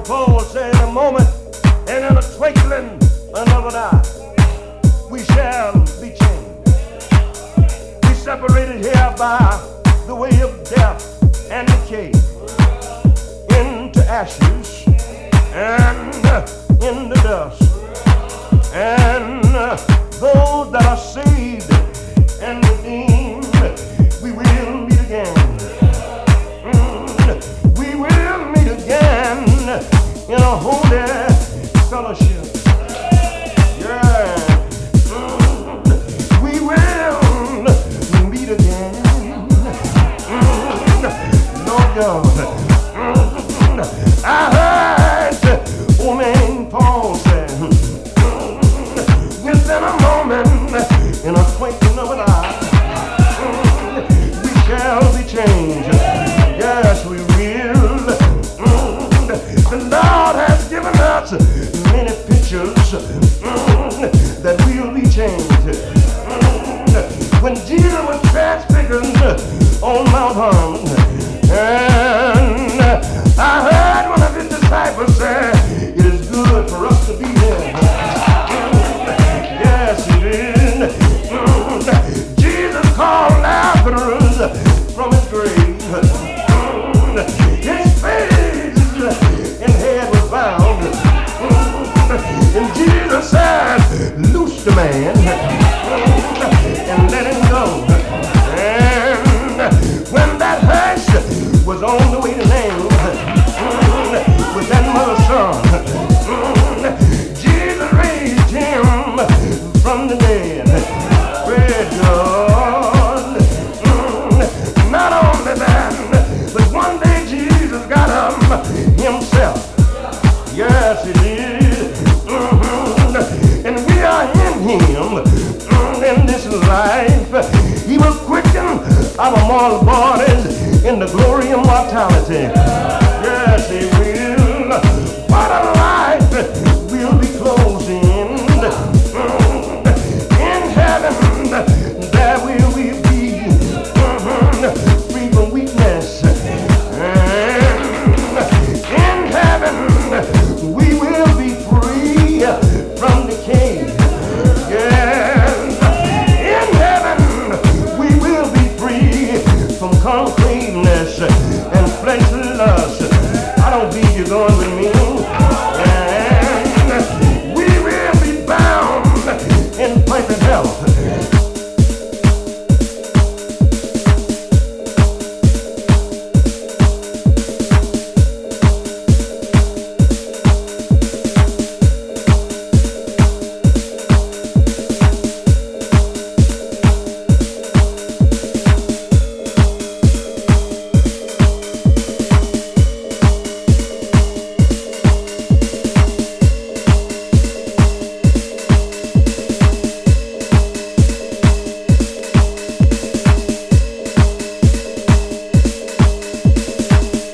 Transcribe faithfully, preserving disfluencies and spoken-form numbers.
Paul said, in a moment and in a twinkling of an eye, we shall be changed. We separated here by the way of death and decay into ashes and in the dust. And those that are saved and redeemed, we will meet again. Mm, we will meet again in a holy fellowship. Yeah. Mm, we will meet again. Mm, Lord God. Mm, I heard old man Paul say, within a moment, in a twinkling of an eye, mm, we shall be changed. Yes, we will. Mm, the Lord has given us many pictures mm, that will be changed. Mm, when Jesus was transfigured on Mount Hormon, and I heard one of his disciples say, it is good for us to be here. Jesus called Lazarus from his grave. His face and head was bound. And Jesus said, loose the man and let him go. And when that hearse was on the way to Nain with that mother's son, Jesus raised him from the dead. Praise God. Mm, not only that, but one day Jesus got up himself. Yes, he did. Mm-hmm. And we are in him mm, in this life. He will quicken our mortal bodies in the glory of mortality. Yes, he will. What a life will be closing. There will we be mm-hmm, free from weakness. And in heaven we will be free from decay. Yes, in heaven we will be free from concreteness and fleshly lust. I don't think you're going with me.